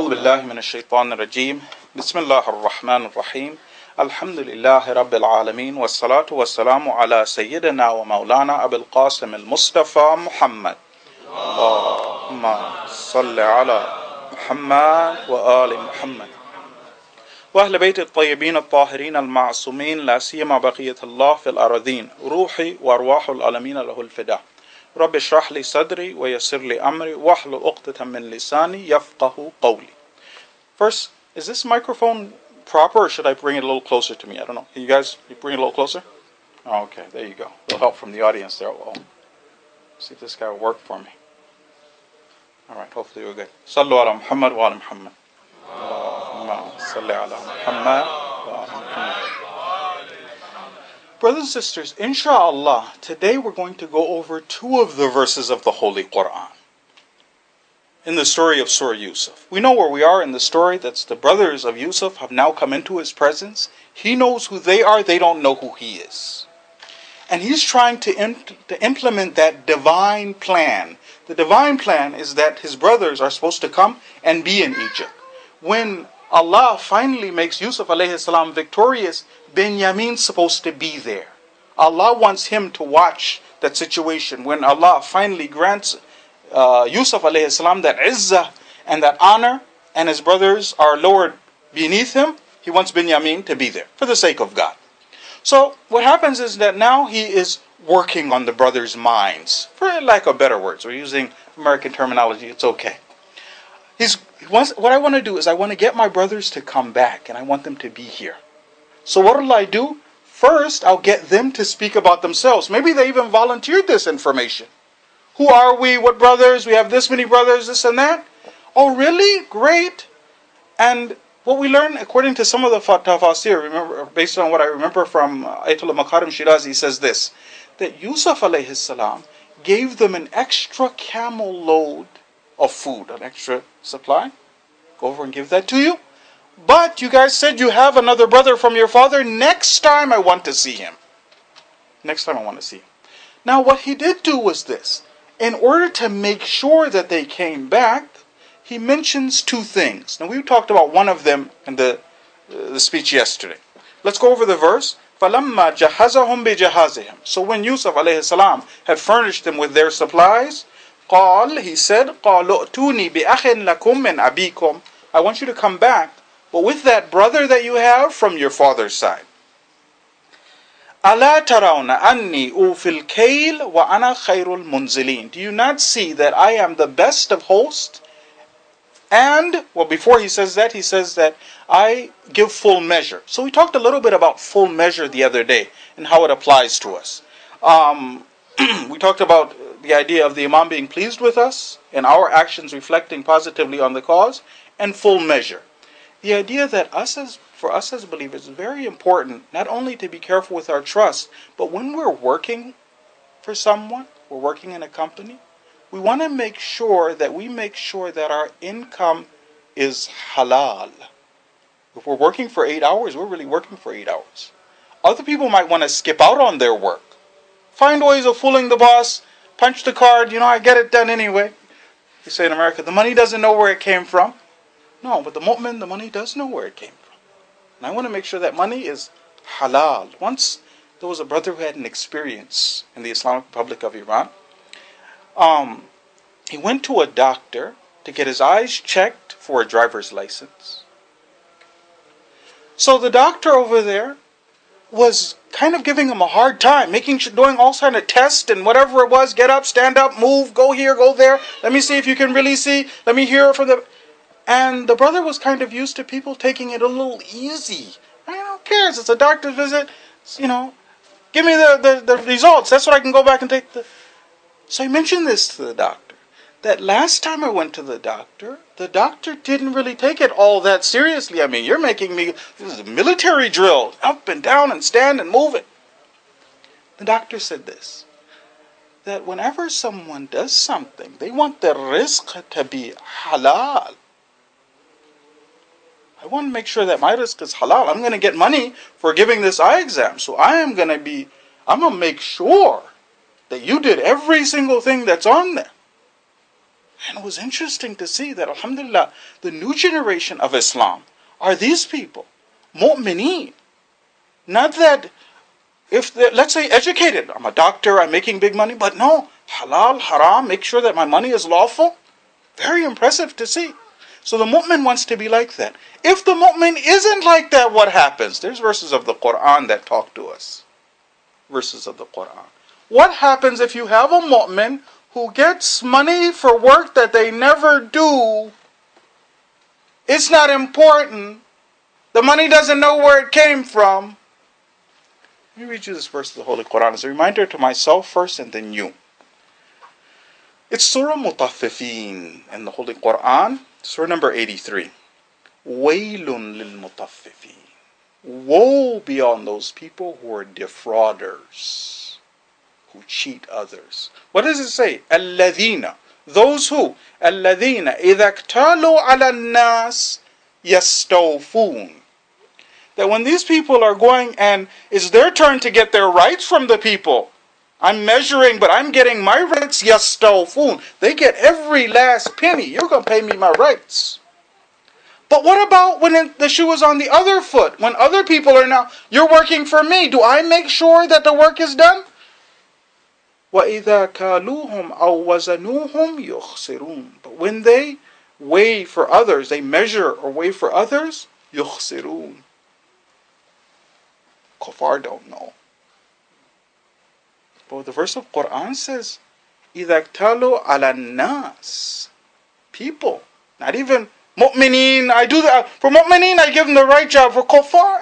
أعوذ بالله من الشيطان الرجيم بسم الله الرحمن الرحيم الحمد لله رب العالمين والصلاة والسلام على سيدنا ومولانا أبي القاسم المصطفى محمد اللهم صل على محمد وآل محمد وأهل بيت الطيبين الطاهرين المعصومين لا سيما بقية الله في الأرضين روحي وأرواح العالمين له الفداء رب اشرح لي صدري ويسر لي أمري واحلل عقدة من لساني يفقه قولي. First, is this microphone proper or should I bring it a little closer to me? I don't know. You guys, you bring it a little closer? Oh, okay, there you go. A little help from the audience there. Well, see if this guy will work for me. All right, hopefully we're good. Sallu ala Muhammad wa ala Muhammad. Allahumma salli ala Muhammad wa ala Muhammad. Brothers and sisters, inshallah, today we're going to go over two of the verses of the Holy Quran in the story of Surah Yusuf. We know where we are in the story. That's the brothers of Yusuf have now come into his presence. He knows who they are. They don't know who he is. And he's trying to implement that divine plan. The divine plan is that his brothers are supposed to come and be in Egypt. When Allah finally makes Yusuf alayhi salam victorious, Benjamin's supposed to be there. Allah wants him to watch that situation. When Allah finally grants Yusuf alayhi salam that izzah and that honor, and his brothers are lowered beneath him, he wants Benjamin to be there for the sake of God. So what happens is that now he is working on the brothers' minds. For lack of better words, we're using American terminology, it's okay. What I want to do is I want to get my brothers to come back, and I want them to be here. So what will I do? First, I'll get them to speak about themselves. Maybe they even volunteered this information. Who are we? What brothers? We have this many brothers, this and that. Oh, really? Great. And what we learn, according to some of the tafasir, remember, based on what I remember from Ayatollah Makarim Shirazi, he says this, that Yusuf alayhi salam gave them an extra camel load of food, an extra supply. Go over and give that to you. But you guys said you have another brother from your father. Next time I want to see him. Next time I want to see him. Now what he did do was this. In order to make sure that they came back, he mentions two things. Now we talked about one of them in the speech yesterday. Let's go over the verse. فَلَمَّا جَهَزَهُمْ بِجَهَازِهِمْ. So when Yusuf alayhi salam had furnished them with their supplies, قال, he said, قَالُ أْتُونِي بِأَخٍ لَكُمْ مِنْ أَبِيكُمْ. I want you to come back, but with that brother that you have from your father's side. أَلَا تَرَوْنَ أَنِّي أُوفِي الْكَيْلِ وَأَنَا خَيْرُ الْمُنزِلِينَ. Do you not see that I am the best of hosts? And, well, before he says that I give full measure. So we talked a little bit about full measure the other day and how it applies to us. We talked about the idea of the Imam being pleased with us and our actions reflecting positively on the cause, and full measure. The idea that for us as believers, it's very important not only to be careful with our trust, but when we're working for someone, we're working in a company, we want to make sure that our income is halal. If we're working for 8 hours, we're really working for 8 hours. Other people might want to skip out on their work. Find ways of fooling the boss, punch the card, I get it done anyway. You say in America, the money doesn't know where it came from. No, but the mu'min, the money does know where it came from. And I want to make sure that money is halal. Once there was a brother who had an experience in the Islamic Republic of Iran. He went to a doctor to get his eyes checked for a driver's license. So the doctor over there was kind of giving him a hard time, doing all kinds of tests and whatever it was, get up, stand up, move, go here, go there, let me see if you can really see, let me hear from the... And the brother was kind of used to people taking it a little easy. Who cares? It's a doctor's visit. Give me the results. That's what I can go back and take the... So I mentioned this to the doctor. That last time I went to the doctor didn't really take it all that seriously. I mean, you're making me... This is a military drill. Up and down and stand and move it. The doctor said this. That whenever someone does something, they want the rizq to be halal. I want to make sure that my rizq is halal. I'm going to get money for giving this eye exam. So I'm going to make sure that you did every single thing that's on there. And it was interesting to see that, alhamdulillah, the new generation of Islam are these people, mu'mineen. Not that, let's say educated, I'm a doctor, I'm making big money, but no, halal, haram, make sure that my money is lawful. Very impressive to see. So the mu'min wants to be like that. If the mu'min isn't like that, what happens? There's verses of the Quran that talk to us. Verses of the Quran. What happens if you have a mu'min who gets money for work that they never do? It's not important. The money doesn't know where it came from. Let me read you this verse of the Holy Quran as a reminder to myself first and then you. It's Surah Mutaffifin in the Holy Quran, Surah number 83. Waylun lil mutaffifin. Woe be on those people who are defrauders, who cheat others. What does it say? Alladhina. Those who? Alladhina idha iktalu ala nas yastawfun. That when these people are going and it's their turn to get their rights from the people, I'm measuring, but I'm getting my rights, yastawfun. They get every last penny. You're going to pay me my rights. But what about when the shoe is on the other foot? When other people are now, you're working for me. Do I make sure that the work is done? وَإِذَا كَالُوهُمْ أَوْ وَزَنُوهُمْ يُخْسِرُونَ. But when they weigh for others, they measure or weigh for others, يُخْسِرُونَ. Kuffar don't know. But the verse of Quran says, إِذَا اكْتَالُوا عَلَى النَّاسِ. People, not even mu'mineen. I do that. For mu'mineen, I give them the right job. For kuffar,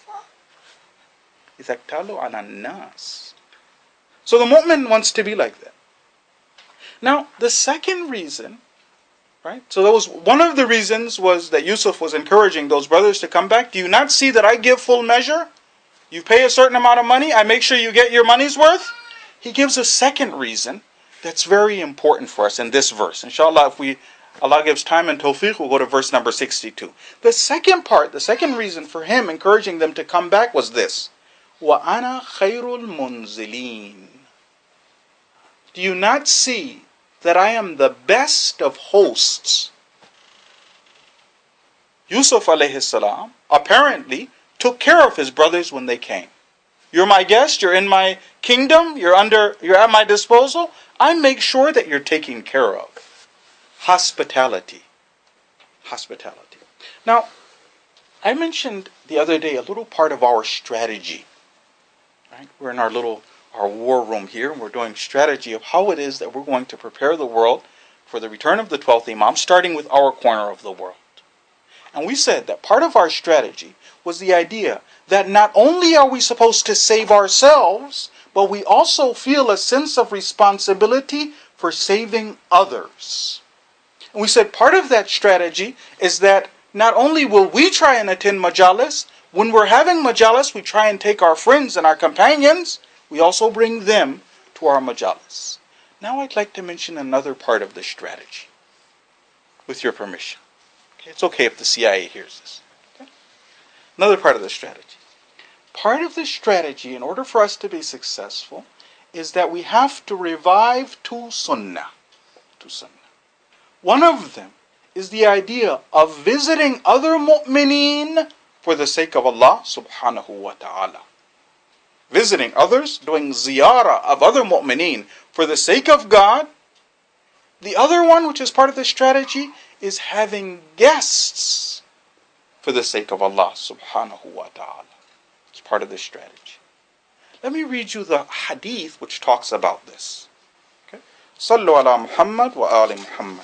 إِذَا اكْتَالُوا عَلَى النَّاسِ. So the mu'min wants to be like that. Now, the second reason, right? So that was one of the reasons was that Yusuf was encouraging those brothers to come back. Do you not see that I give full measure? You pay a certain amount of money, I make sure you get your money's worth. He gives a second reason that's very important for us in this verse. Inshallah, if Allah gives time and tawfiq, we'll go to verse number 62. The second part, the second reason for him encouraging them to come back was this. وَأَنَا خَيْرُ الْمُنزِلِينَ. Do you not see that I am the best of hosts? Yusuf alayhi salam apparently took care of his brothers when they came. You're my guest, you're in my kingdom, you're at my disposal. I make sure that you're taken care of. Hospitality. Hospitality. Now, I mentioned the other day a little part of our strategy. Right? We're in our war room here, and we're doing strategy of how it is that we're going to prepare the world for the return of the 12th Imam, starting with our corner of the world. And we said that part of our strategy was the idea that not only are we supposed to save ourselves, but we also feel a sense of responsibility for saving others. And we said part of that strategy is that not only will we try and attend majalis, when we're having majalis, we try and take our friends and our companions, we also bring them to our majalis. Now I'd like to mention another part of the strategy, with your permission. Okay, it's okay if the CIA hears this. Okay? Another part of the strategy. Part of the strategy, in order for us to be successful, is that we have to revive two sunnah. One of them is the idea of visiting other mu'mineen for the sake of Allah subhanahu wa ta'ala. Visiting others, doing ziyarah of other mu'mineen for the sake of God. The other one, which is part of the strategy, is having guests for the sake of Allah subhanahu wa ta'ala. It's part of the strategy. Let me read you the hadith which talks about this. Okay? Sallu ala Muhammad wa ali Muhammad.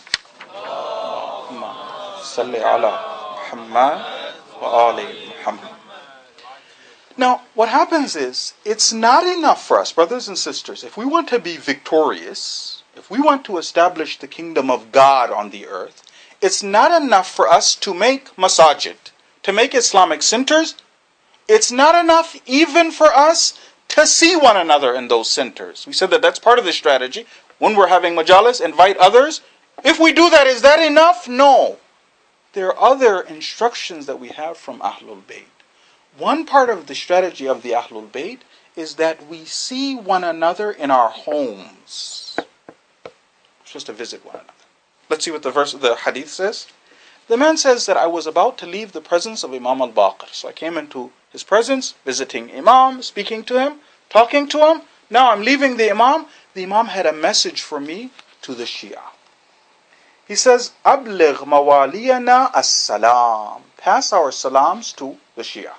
Salli ala Muhammad wa ali Muhammad. Now, what happens is, it's not enough for us, brothers and sisters, if we want to be victorious, if we want to establish the kingdom of God on the earth, it's not enough for us to make masajid, to make Islamic centers. It's not enough even for us to see one another in those centers. We said that that's part of the strategy. When we're having majalis, invite others. If we do that, is that enough? No. There are other instructions that we have from Ahlul Bayt. One part of the strategy of the Ahlul Bayt is that we see one another in our homes. We're supposed to visit one another. Let's see what the hadith says. The man says that I was about to leave the presence of Imam al-Baqir. So I came into his presence, visiting Imam, speaking to him, talking to him. Now I'm leaving the Imam. The Imam had a message for me to the Shia. He says, أبلغ موالينا السلام. Pass our salams to the Shia.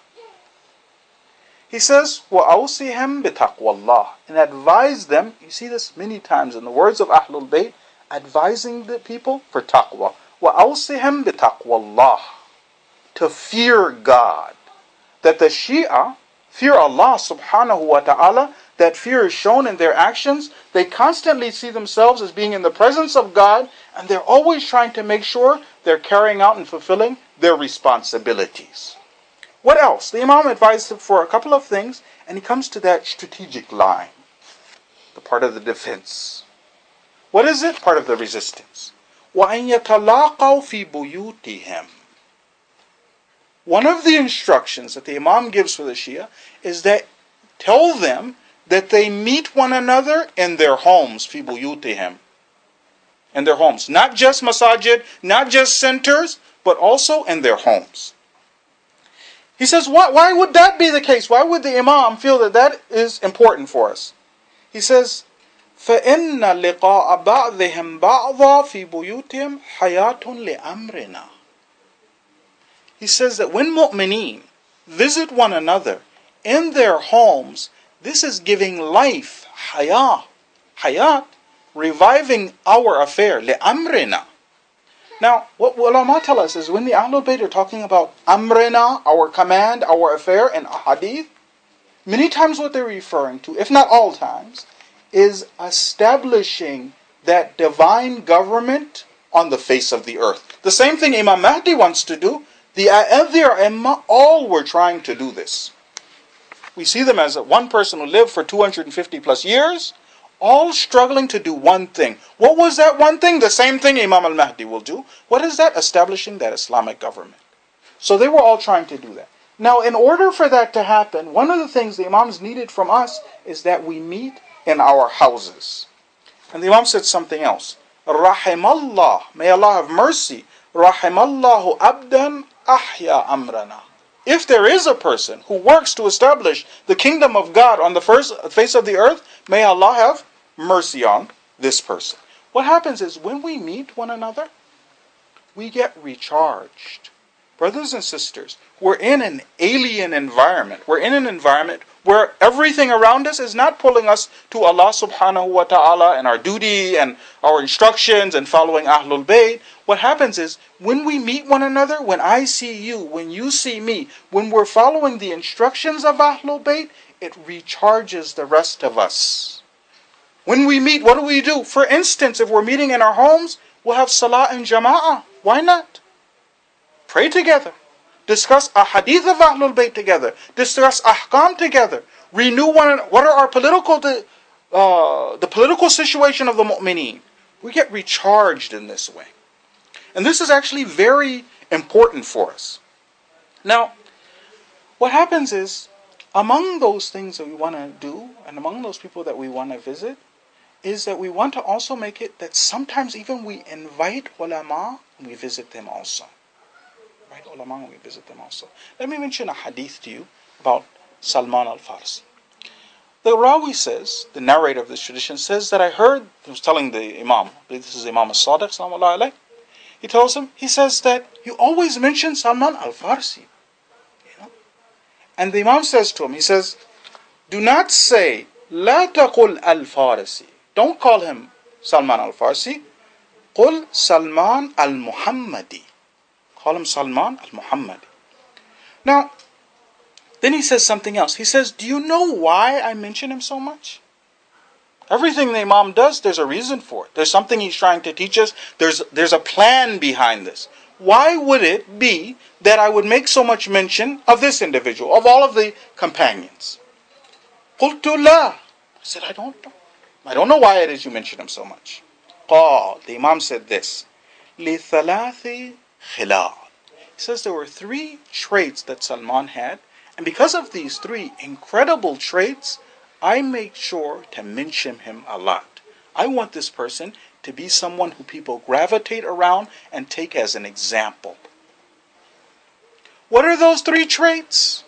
He says, وَأَوْصِهِمْ بِتَقْوَى اللَّهِ. And advise them, you see this many times in the words of Ahlul Bayt, advising the people for taqwa. وَأَوْصِهِمْ بِتَقْوَى اللَّهِ. To fear God. That the Shia fear Allah subhanahu wa ta'ala. That fear is shown in their actions. They constantly see themselves as being in the presence of God, and they're always trying to make sure they're carrying out and fulfilling their responsibilities. What else? The Imam advised him for a couple of things, and he comes to that strategic line, the part of the defense. What is it? Part of the resistance. وَأَنْ يَتَلَاقَوْا فِي بُيُوتِهِمْ. One of the instructions that the Imam gives for the Shia is that tell them that they meet one another in their homes, fi buyutihim, in their homes. Not just masajid, not just centers, but also in their homes. He says, why would that be the case? Why would the Imam feel that that is important for us? He says, فَإِنَّ لِقَاءَ بَعْضِهِمْ بَعْضًا فِي بُيُوتِهِمْ حَيَاةٌ لِأَمْرِنَا. He says that when mu'mineen visit one another in their homes, this is giving life, hayat, reviving our affair, li'amrina. Now, what ulama tell us is when the Ahlul Bayt are talking about amrina, our command, our affair, in a hadith, many times what they're referring to, if not all times, is establishing that divine government on the face of the earth. The same thing Imam Mahdi wants to do. The A'imma all were trying to do this. We see them as one person who lived for 250 plus years, all struggling to do one thing. What was that one thing? The same thing Imam al-Mahdi will do. What is that? Establishing that Islamic government. So they were all trying to do that. Now, in order for that to happen, one of the things the Imams needed from us is that we meet in our houses. And the Imam said something else. Rahimallah, may Allah have mercy. Rahimallahu abdan ahya amrana. If there is a person who works to establish the kingdom of God on the face of the earth, may Allah have mercy on this person. What happens is when we meet one another, we get recharged. Brothers and sisters, we're in an alien environment. We're in an environment where everything around us is not pulling us to Allah subhanahu wa ta'ala and our duty and our instructions and following Ahlul Bayt. What happens is when we meet one another, when I see you, when you see me, when we're following the instructions of Ahlul Bayt, it recharges the rest of us. When we meet, what do? For instance, if we're meeting in our homes, we'll have salah in jama'ah. Why not? Pray together. Discuss a hadith of Ahlul Bayt together. Discuss ahkam together. Renew what are our the political situation of the mu'mineen. We get recharged in this way. And this is actually very important for us. Now, what happens is, among those things that we want to do, and among those people that we want to visit, is that we want to also make it that sometimes even we invite ulama and we visit them also. Right, ulama and we visit them also. Let me mention a hadith to you about Salman al-Farsi. The Rawi says, the narrator of this tradition says that I heard, he was telling the Imam, I believe this is Imam al-Sadiq, sallallahu alayhi. He tells him, he says that you always mention Salman al-Farsi. You know? And the Imam says to him, he says, do not say, لا تقل al-Farsi. Don't call him Salman al-Farsi. قل Salman al-Muhammadi. Call him Salman al-Muhammadi. Now, then he says something else. He says, do you know why I mention him so much? Everything the Imam does, there's a reason for it. There's something he's trying to teach us. There's a plan behind this. Why would it be that I would make so much mention of this individual, of all of the companions? قُلْتُ لَا. I said, I don't know. I don't know why it is you mention him so much. قال, the Imam said this, لِثَلَاثِ خِلَالٍ. He says there were 3 traits that Salman had, and because of these 3 incredible traits, I make sure to mention him a lot. I want this person to be someone who people gravitate around and take as an example. What are those three traits?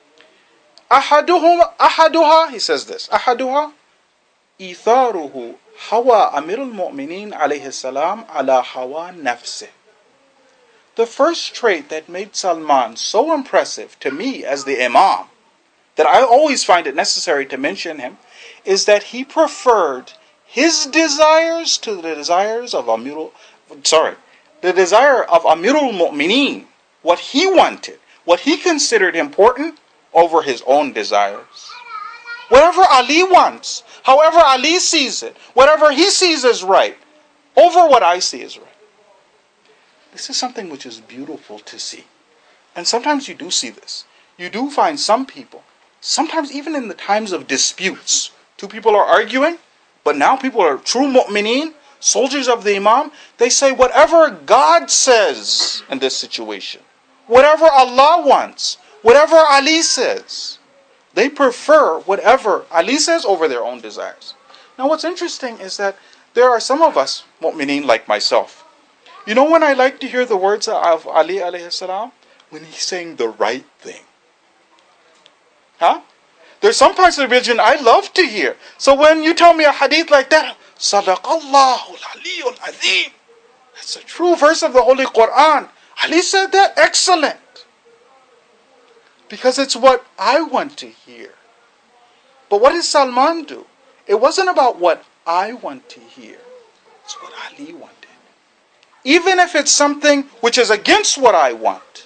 أحدها, he says this, أحدها إيثاره هوى أمير المؤمنين عليه السلام على هوى نفسه. The first trait that made Salman so impressive to me as the Imam, that I always find it necessary to mention him, is that he preferred his desires to the desires of the desire of Amirul Mu'mineen, what he wanted, what he considered important, over his own desires. Whatever Ali wants, however Ali sees it, whatever he sees as right, over what I see as right. This is something which is beautiful to see. And sometimes you do see this. You do find some people, sometimes even in the times of disputes, two people are arguing, but now people are true mu'mineen, soldiers of the Imam, they say whatever God says in this situation, whatever Allah wants, whatever Ali says, they prefer whatever Ali says over their own desires. Now what's interesting is that there are some of us, mu'mineen like myself, you know when I like to hear the words of Ali alayhi salam? When he's saying the right thing. Huh? There's some parts of the religion I love to hear. So when you tell me a hadith like that, Sadaqallahu al-Aliyyul Azim, that's a true verse of the Holy Quran. Ali said that, excellent. Because it's what I want to hear. But what did Salman do? It wasn't about what I want to hear. It's what Ali wanted. Even if it's something which is against what I want.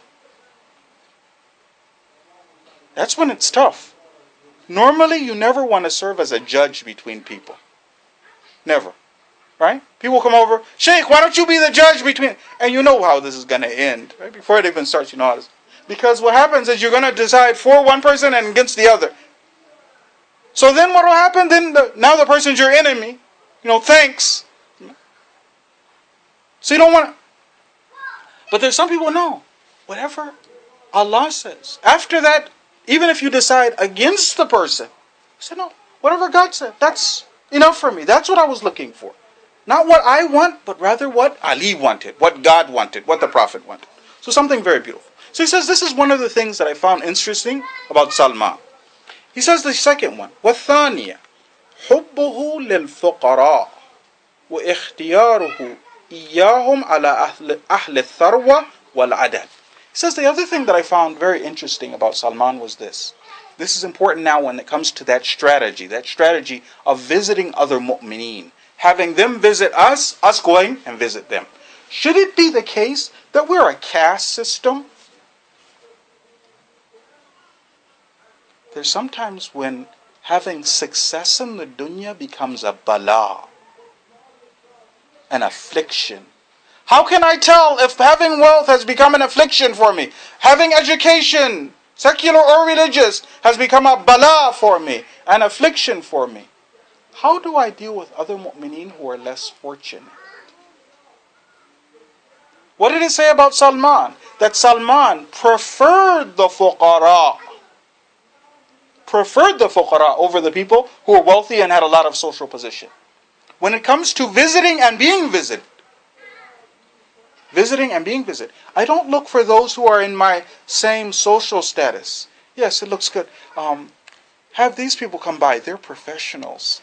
That's when it's tough. Normally, you never want to serve as a judge between people. Never. Right? People come over, Sheikh, why don't you be the judge between... And you know how this is going to end. Right? Before it even starts, you know how this... Because what happens is you're going to decide for one person and against the other. So then what will happen? Then now the person's your enemy. Thanks. So you don't want to... But there's some people, no. Whatever Allah says. After that, even if you decide against the person, you say, no, whatever God said, that's enough for me. That's what I was looking for. Not what I want, but rather what Ali wanted, what God wanted, what the Prophet wanted. So something very beautiful. So he says, this is one of the things that I found interesting about Salman. He says the second one, وَالثَّانِيَةُ حُبُّهُ لِلْفُقَرَاءِ وَإِخْتِيَارُهُ إِيَّاهُمْ عَلَى أَهْلِ الثَّرْوَةِ وَالْعَدَلِ. He says the other thing that I found very interesting about Salman was this. This is important now when it comes to that strategy of visiting other mu'mineen. Having them visit us going and visit them. Should it be the case that we're a caste system? There's sometimes when having success in the dunya becomes a bala, an affliction. How can I tell if having wealth has become an affliction for me? Having education, secular or religious, has become a bala for me, an affliction for me. How do I deal with other mu'mineen who are less fortunate? What did it say about Salman? That Salman preferred the fuqara. Over the people who were wealthy and had a lot of social position. When it comes to visiting and being visited, I don't look for those who are in my same social status. Yes, it looks good. Have these people come by. They're professionals.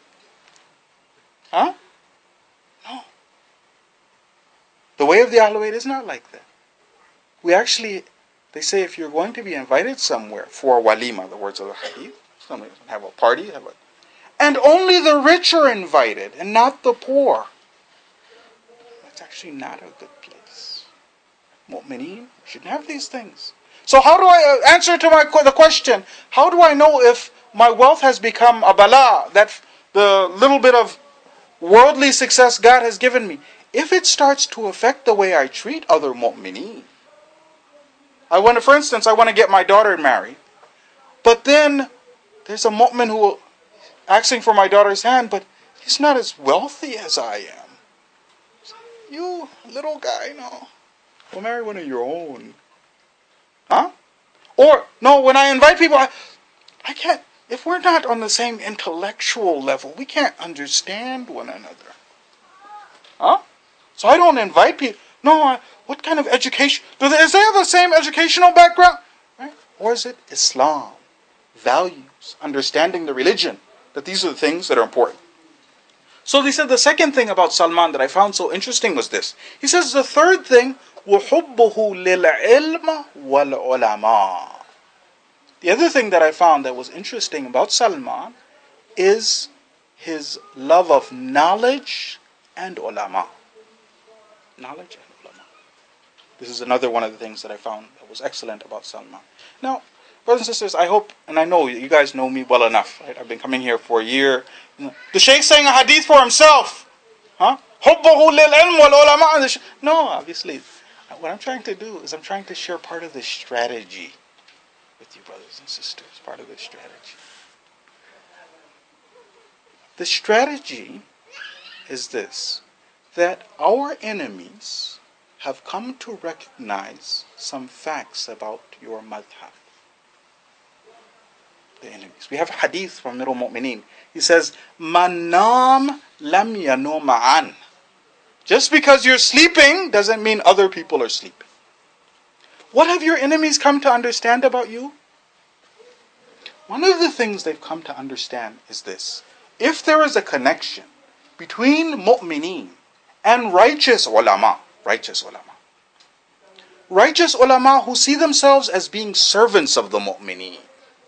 Huh? No. The way of the Ahlul Bayt is not like that. They say if you're going to be invited somewhere for walima, the words of the hadith, somebody have a party, and only the rich are invited and not the poor. That's actually not a good place. Mu'mineen shouldn't have these things. So how do I answer to the question? How do I know if my wealth has become a bala, that the little bit of worldly success God has given me? If it starts to affect the way I treat other mu'mineen. For instance, I want to get my daughter married. But then there's a mu'min who asking for my daughter's hand, but he's not as wealthy as I am. You, little guy, no. We'll marry one of your own. Huh? Or, no, when I invite people, I can't. if we're not on the same intellectual level, we can't understand one another. Huh? So I don't invite people. No, what kind of education? Do they have the same educational background? Right? Or is it Islam, values, understanding the religion? That these are the things that are important. So they said the second thing about Salman that I found so interesting was this. He says the third thing, وَحُبُّهُ لِلْعِلْمِ وَالْعُلَمَاءِ. The other thing that I found that was interesting about Salman is his love of knowledge and ulama. Knowledge and ulama. This is another one of the things that I found that was excellent about Salman. Now, brothers and sisters, I hope, and I know you guys know me well enough. Right? I've been coming here for a year. The Shaykh saying a hadith for himself. Huh? حُبُّهُ لِلْعِلْمِ وَالْعُلَمَاءِ. No, obviously. What I'm trying to do is I'm trying to share part of the strategy with you, brothers and sisters. Part of the strategy. The strategy is this, that our enemies have come to recognize some facts about your madhab. The enemies. We have a hadith from Amirul Mu'mineen. He says, "Man nam lam yanum an." Just because you're sleeping doesn't mean other people are sleeping. What have your enemies come to understand about you? One of the things they've come to understand is this. If there is a connection between mu'mineen and righteous ulama who see themselves as being servants of the mu'mineen,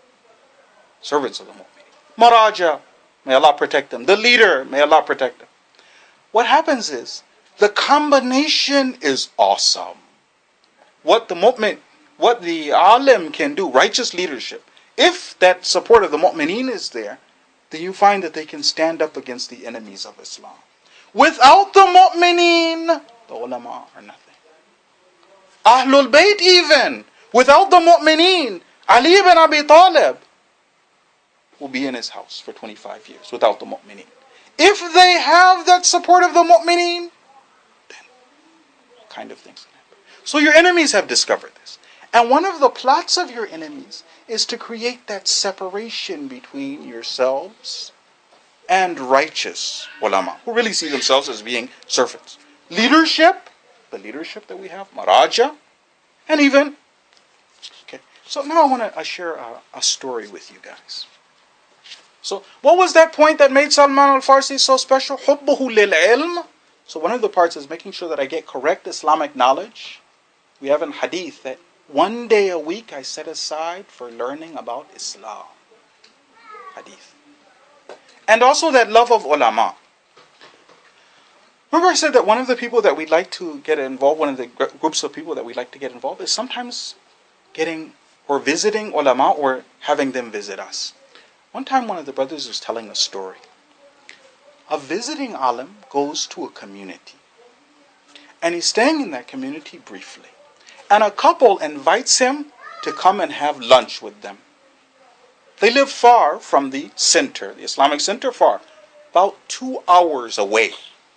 Maraja, may Allah protect them. The leader, may Allah protect them. What happens is, the combination is awesome. What the alim can do, righteous leadership, if that support of the mu'mineen is there, then you find that they can stand up against the enemies of Islam. Without the mu'mineen, the ulama are nothing. Ahlul Bayt even, without the mu'mineen, Ali ibn Abi Talib will be in his house for 25 years without the mu'mineen. If they have that support of the mu'mineen, then all kind of things can happen. So your enemies have discovered this. And one of the plots of your enemies is to create that separation between yourselves and righteous ulama, who really see themselves as being servants. Leadership, the leadership that we have, Maraja, and even, okay. So now I want to share a story with you guys. So what was that point that made Salman al-Farsi so special? حُبُّهُ لِلْعِلْمِ. So one of the parts is making sure that I get correct Islamic knowledge. We have in hadith that one day a week I set aside for learning about Islam. Hadith. And also that love of ulama. Remember I said that one of the people that we'd like to get involved, one of the groups of people that we'd like to get involved is sometimes getting or visiting ulama or having them visit us. One time one of the brothers was telling a story. A visiting alim goes to a community. And he's staying in that community briefly. And a couple invites him to come and have lunch with them. They live far from the center, the Islamic center, far. About 2 hours away.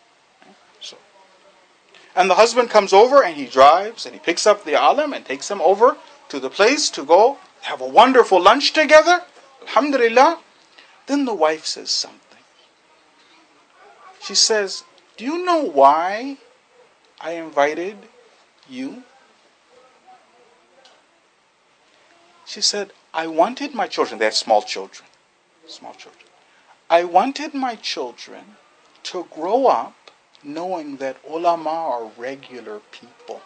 And the husband comes over and he drives and he picks up the alim and takes him over to the place to go have a wonderful lunch together. Alhamdulillah. Then the wife says something. She says, "Do you know why I invited you?" She said, "I wanted my children," they have small children. "I wanted my children to grow up knowing that ulama are regular people.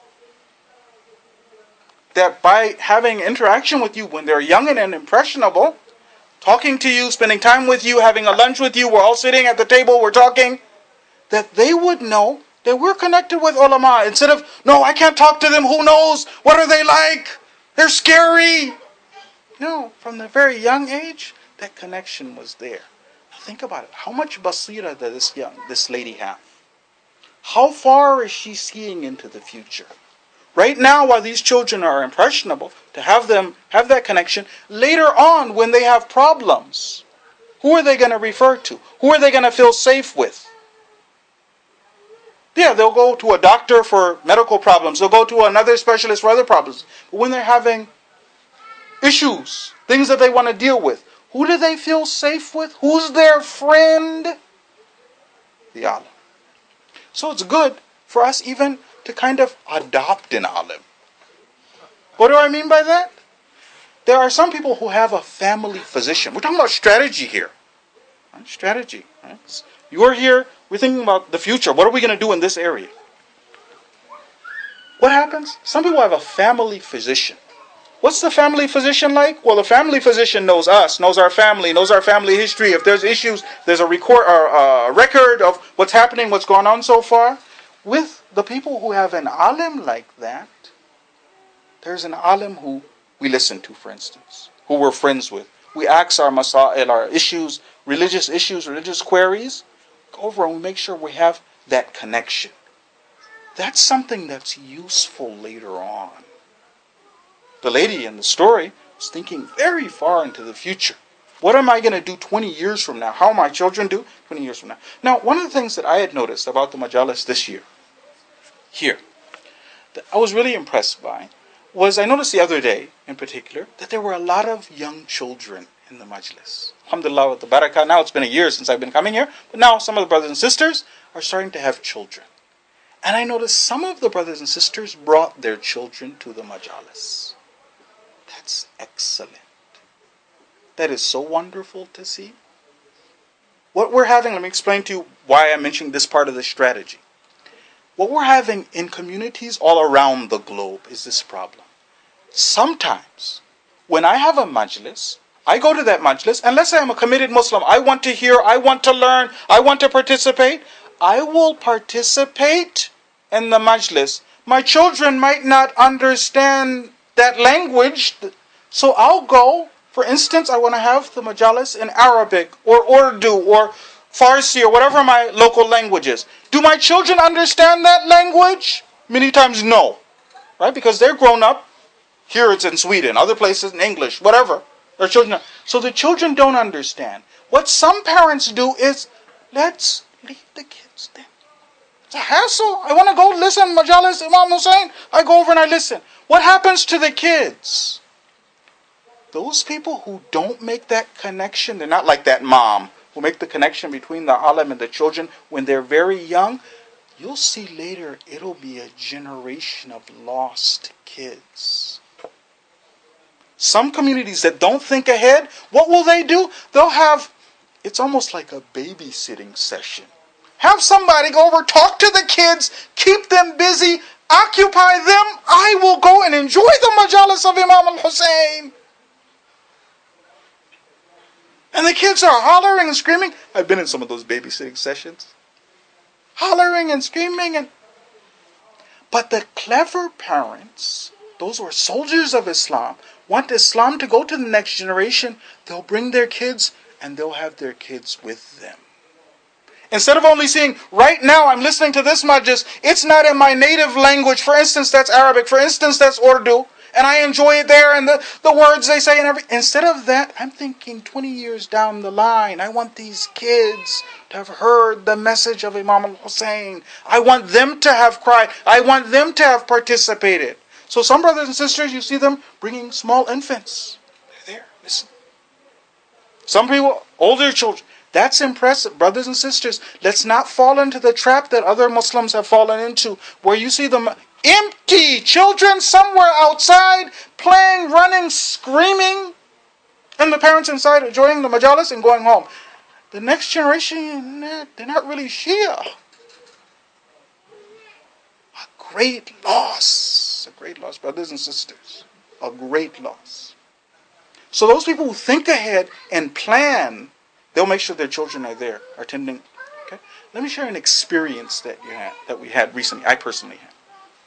That by having interaction with you when they're young and impressionable, talking to you, spending time with you, having a lunch with you, we're all sitting at the table, we're talking, that they would know that we're connected with ulama. Instead of, no, I can't talk to them, who knows, what are they like? They're scary." No, from the very young age, that connection was there. Think about it. How much basira does this lady have? How far is she seeing into the future? Right now, while these children are impressionable, to have them have that connection, later on when they have problems, who are they going to refer to? Who are they going to feel safe with? Yeah, they'll go to a doctor for medical problems. They'll go to another specialist for other problems. But when they're having issues, things that they want to deal with, Who do they feel safe with? Who's their friend? The alim. So it's good for us even to kind of adopt an alim. What do I mean by that? There are some people who have a family physician. We're talking about strategy here. Strategy. Right? You're here, we're thinking about the future. What are we going to do in this area? What happens? Some people have a family physician. What's the family physician like? Well, the family physician knows us, knows our family history. If there's issues, there's a record of what's happening, what's going on so far. With the people who have an alim like that, there's an alim who we listen to, for instance, who we're friends with. We ask our masail, our issues, religious queries, go over and we make sure we have that connection. That's something that's useful later on. The lady in the story was thinking very far into the future. What am I going to do 20 years from now? How my children do 20 years from now? Now, one of the things that I had noticed about the majalis this year, that I was really impressed by, was I noticed the other day, in particular, that there were a lot of young children in the majlis. Alhamdulillah, with the barakah. Now it's been a year since I've been coming here, but now some of the brothers and sisters are starting to have children. And I noticed some of the brothers and sisters brought their children to the majalis. That's excellent. That is so wonderful to see. What we're having, let me explain to you why I'm mentioning this part of the strategy. What we're having in communities all around the globe is this problem. Sometimes, when I have a majlis, I go to that majlis, and let's say I'm a committed Muslim, I want to hear, I want to learn, I want to participate. I will participate in the majlis. My children might not understand that language, so I'll go. For instance, I want to have the majalis in Arabic or Urdu or Farsi or whatever my local language is. Do my children understand that language? Many times no, right? Because they're grown up. Here it's in Sweden, other places in English, whatever. Their children. So the children don't understand. What some parents do is, let's leave the kids there. It's a hassle. I want to go listen, majalis, Imam Hussein. I go over and I listen. What happens to the kids? Those people who don't make that connection, they're not like that mom who make the connection between the alim and the children when they're very young. You'll see later it'll be a generation of lost kids. Some communities that don't think ahead, what will they do? They'll have, it's almost like a babysitting session. Have somebody go over, talk to the kids, keep them busy, occupy them. I will go and enjoy the majalis of Imam al-Hussein. And the kids are hollering and screaming. I've been in some of those babysitting sessions. Hollering and screaming. But the clever parents, those who are soldiers of Islam, want Islam to go to the next generation. They'll bring their kids and they'll have their kids with them. Instead of only seeing, right now I'm listening to this majlis, it's not in my native language. For instance, that's Arabic. For instance, that's Urdu. And I enjoy it there and the words they say and everything. Instead of that, I'm thinking 20 years down the line, I want these kids to have heard the message of Imam al-Hussein. I want them to have cried. I want them to have participated. So some brothers and sisters, you see them bringing small infants. They're there, listen. Some people, older children. That's impressive, brothers and sisters. Let's not fall into the trap that other Muslims have fallen into, where you see them empty children somewhere outside, playing, running, screaming, and the parents inside enjoying the majalis and going home. The next generation, they're not really Shia. A great loss, brothers and sisters. A great loss. So those people who think ahead and plan, they'll make sure their children are there, are attending. Okay? Let me share an experience that we had recently. I personally had.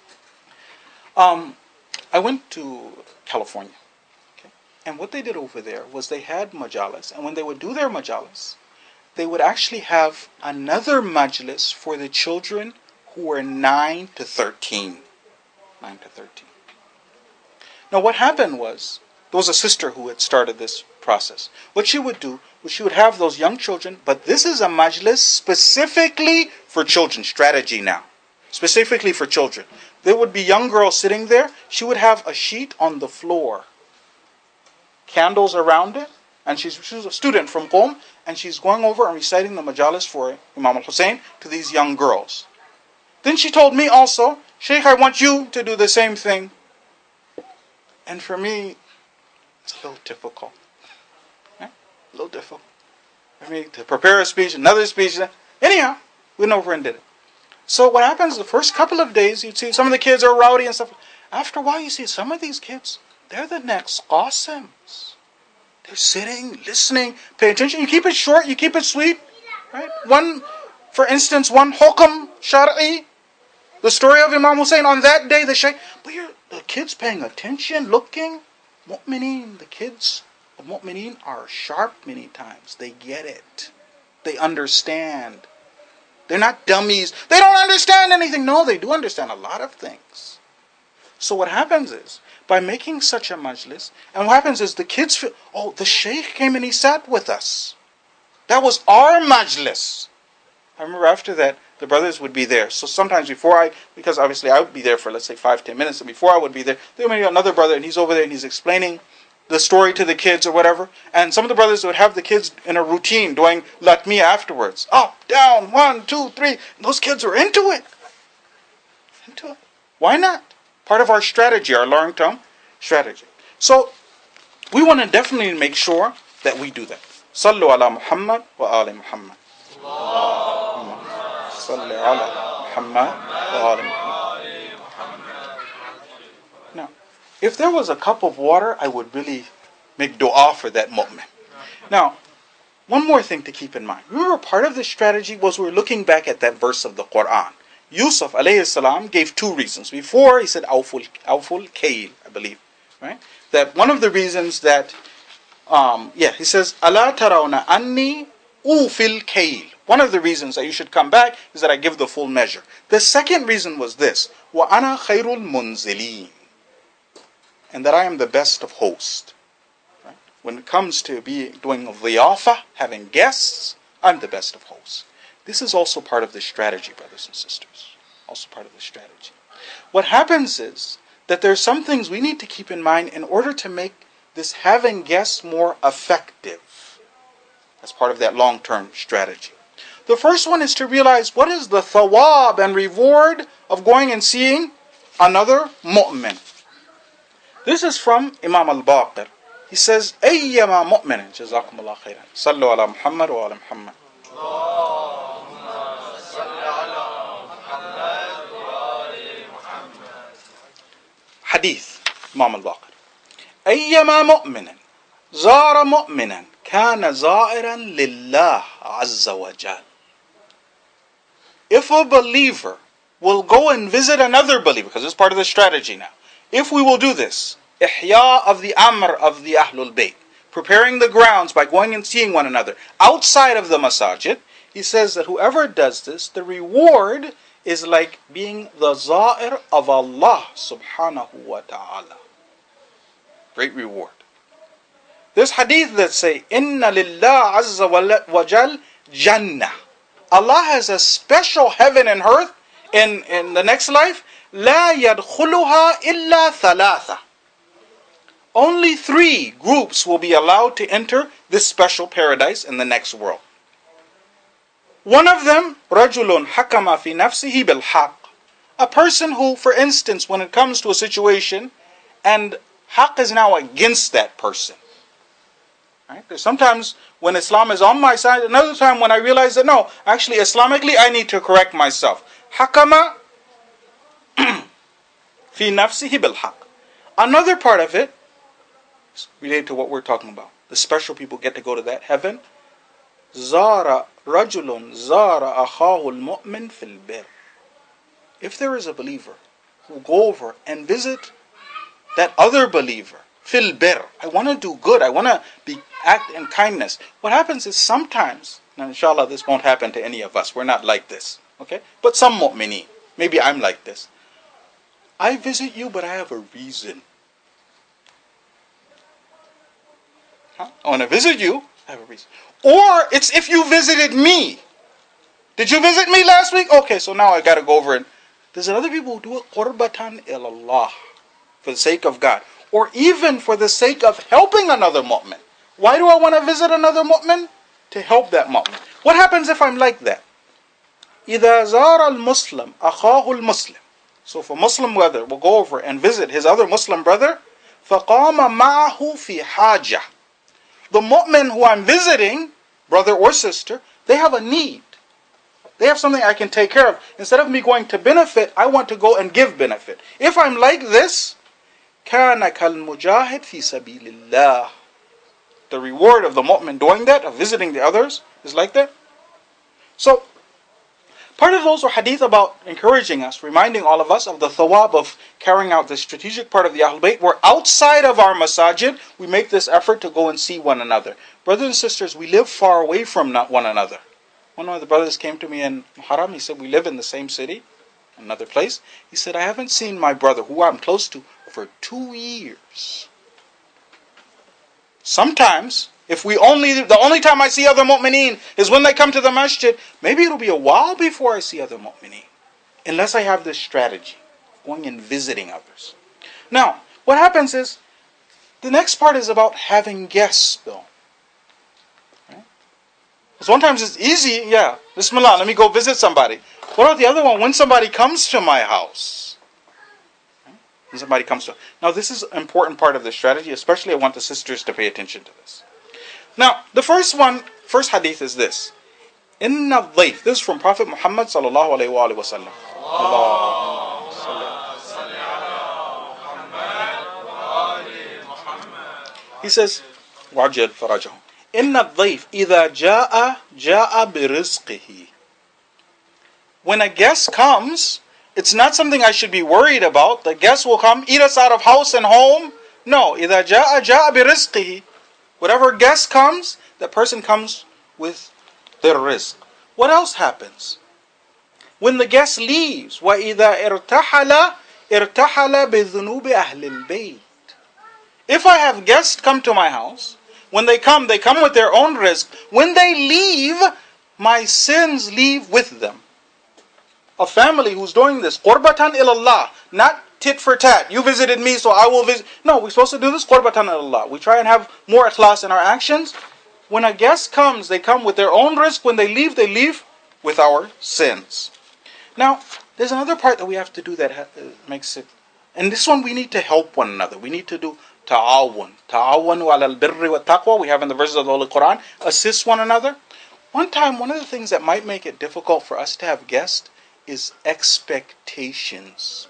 I went to California, okay? And what they did over there was they had majalis, and when they would do their majalis, they would actually have another majlis for the children who were 9 to 13. 9 to 13. Now what happened was, there was a sister who had started this process. What she would do was she would have those young children, but this is a majlis specifically for children, strategy now. Specifically for children. There would be young girls sitting there. She would have a sheet on the floor, candles around it, and she's a student from Qom, and she's going over and reciting the majalis for Imam al-Hussein to these young girls. Then she told me also, Sheikh, I want you to do the same thing. And for me, it's a little difficult. A little difficult. For me to prepare a speech, another speech. Anyhow, we went over and did it. So what happens the first couple of days, you'd see some of the kids are rowdy and stuff. After a while, you see some of these kids, they're the next Qasims. They're sitting, listening, paying attention. You keep it short, you keep it sweet. Right? For instance, one hukm shar'i, the story of Imam Hussein on that day, the kids paying attention, looking. Mu'mineen, the kids of Mu'mineen are sharp many times. They get it. They understand. They're not dummies. They don't understand anything. No, they do understand a lot of things. So what happens is, by making such a majlis, and what happens is the kids feel, oh, the Shaykh came and he sat with us. That was our majlis. I remember after that, the brothers would be there. So sometimes because obviously I would be there for, let's say, 5-10 minutes, and before I would be there would be another brother, and he's over there, and he's explaining the story to the kids or whatever. And some of the brothers would have the kids in a routine doing latmiya afterwards. Up, down, 1, 2, 3. And those kids are into it. Why not? Part of our strategy, our long-term strategy. So we want to definitely make sure that we do that. Sallu ala Muhammad wa ali Muhammad. Sallu ala Muhammad wa ali Muhammad. Now, if there was a cup of water, I would really make dua for that mu'min. Now, one more thing to keep in mind. Remember, part of the strategy was we're looking back at that verse of the Quran. Yusuf alayhi salam gave 2 reasons. Before, he said, awful kail, I believe. Right? That one of the reasons that, he says, ala tarawna anni ufil kail. One of the reasons that you should come back is that I give the full measure. The second reason was this, wa ana khairul munzilin. And that I am the best of hosts. Right? When it comes to doing dhiyafa, having guests, I'm the best of hosts. This is also part of the strategy, brothers and sisters. Also part of the strategy. What happens is that there are some things we need to keep in mind in order to make this having guests more effective. As part of that long-term strategy. The first one is to realize what is the thawab and reward of going and seeing another mu'min. This is from Imam al-Baqir. He says, أَيَّمَا مُؤْمِنٍ جَزَاكُمُ اللَّهُ خَيْرًا صَلُّوا عَلَى مُحَمَّدٍ وَعَلَى مُحَمَّدٍ. Hadith, Imam al-Baqir. أَيَّمَا مُؤْمِنٍ زَارَ مُؤْمِنًا كَانَ زَائِرًا لِلَّهِ عَزَّ وَجَلَّ. If a believer will go and visit another believer, because this is part of the strategy now. If we will do this, ihya of the amr of the Ahlul Bayt, preparing the grounds by going and seeing one another outside of the masajid, he says that whoever does this, the reward is like being the za'ir of Allah subhanahu wa ta'ala. Great reward. There's hadith that say, Inna lillah azza wa jal jannah. Allah has a special heaven and earth in the next life. لا يدخلها إلا ثلاثة. Only 3 groups will be allowed to enter this special paradise in the next world. One of them, رجل حكم في نفسه بالحق. A person who, for instance, when it comes to a situation, and haqq is now against that person. Right? There's sometimes when Islam is on my side, another time when I realize that no, actually Islamically I need to correct myself. حكم في نفسه بالحق. Another part of it is related to what we're talking about. The special people get to go to that heaven. زار رجل زار أخاه المؤمن في البر. If there is a believer who will go over and visit that other believer, fil bir. I want to do good. I want to act in kindness. What happens is sometimes, now inshallah this won't happen to any of us. We're not like this. Okay? But some mu'mineen. Maybe I'm like this. I visit you, but I have a reason. I want to visit you, I have a reason. Or it's if you visited me. Did you visit me last week? Okay, so now I got to go over and... There's other people who do it qurbatan ilallah, for the sake of God. Or even for the sake of helping another mu'min. Why do I want to visit another mu'min? To help that mu'min. What happens if I'm like that? إِذَا زَارَ الْمُسْلِمْ أَخَاهُ الْمُسْلِمْ. So if a Muslim brother will go over and visit his other Muslim brother, فَقَامَ مَعَهُ فِي حَاجَةٍ. The mu'min who I'm visiting, brother or sister, they have a need. They have something I can take care of. Instead of me going to benefit, I want to go and give benefit. If I'm like this, كَانَ كَالْمُجَاهِدْ فِي سَبِيلِ اللَّهِ. The reward of the mu'min doing that, of visiting the others, is like that. So, part of those are hadith about encouraging us, reminding all of us of the thawab of carrying out the strategic part of the Ahlul Bayt, where outside of our masajid, we make this effort to go and see one another. Brothers and sisters, we live far away from one another. One of the brothers came to me in Muharram. He said, we live in the same city, another place. He said, I haven't seen my brother, who I'm close to, for 2 years. Sometimes, if the only time I see other mu'mineen is when they come to the masjid, maybe it'll be a while before I see other mu'mineen. Unless I have this strategy, going and visiting others. Now, what happens is, the next part is about having guests, though. Sometimes it's easy, yeah, Bismillah, let me go visit somebody. What about the other one? When somebody comes to my house. When somebody comes to... Now this is an important part of the strategy, especially I want the sisters to pay attention to this. Now, the first hadith is this. Inna dhayf. This is from Prophet Muhammad sallallahu alayhi wa sallam. He says, وَعَجَّلْ فَرَجَهُ. Inna dhayf idha ja'a birizqihi. When a guest comes, it's not something I should be worried about. The guest will come, eat us out of house and home. No, idha ja'a birizqihi. Whatever guest comes, that person comes with their rizq. What else happens? When the guest leaves, وَإِذَا ارْتَحَلَ بِذُنُوبِ أَهْلِ الْبَيْتِ. If I have guests come to my house, when they come with their own rizq. When they leave, my sins leave with them. A family who's doing this, qurbatan ilallah, not tit for tat. You visited me, so I will visit. No, we're supposed to do this qurbatan ilallah. We try and have more ikhlas in our actions. When a guest comes, they come with their own rizq. When they leave with our sins. Now, there's another part that we have to do that makes it, and this one we need to help one another. We need to do ta'awun. Ta'awanu ala al-birri wa taqwa. We have in the verses of the Holy Quran. Assist one another. One time, one of the things that might make it difficult for us to have guests is expectations.